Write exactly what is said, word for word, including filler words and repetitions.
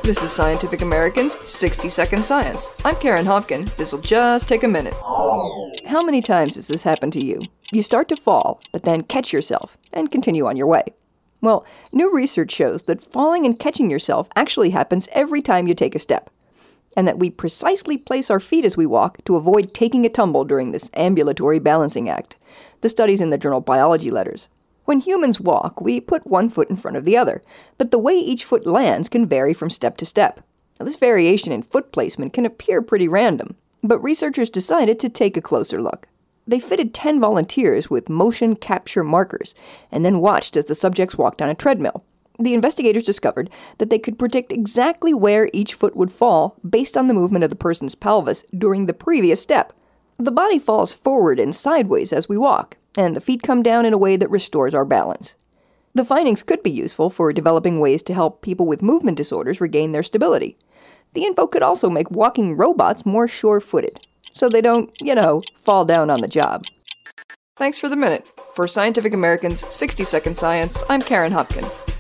This is Scientific American's sixty second Science. I'm Karen Hopkin. This'll just take a minute. How many times has this happened to you? You start to fall, but then catch yourself and continue on your way. Well, new research shows that falling and catching yourself actually happens every time you take a step, and that we precisely place our feet as we walk to avoid taking a tumble during this ambulatory balancing act. The study's in the journal Biology Letters. When humans walk, we put one foot in front of the other, but the way each foot lands can vary from step to step. Now, this variation in foot placement can appear pretty random, but researchers decided to take a closer look. They fitted ten volunteers with motion capture markers, and then watched as the subjects walked on a treadmill. The investigators discovered that they could predict exactly where each foot would fall based on the movement of the person's pelvis during the previous step. The body falls forward and sideways as we walk, and the feet come down in a way that restores our balance. The findings could be useful for developing ways to help people with movement disorders regain their stability. The info could also make walking robots more sure-footed, so they don't, you know, fall down on the job. Thanks for the minute. For Scientific American's sixty second Science, I'm Karen Hopkin.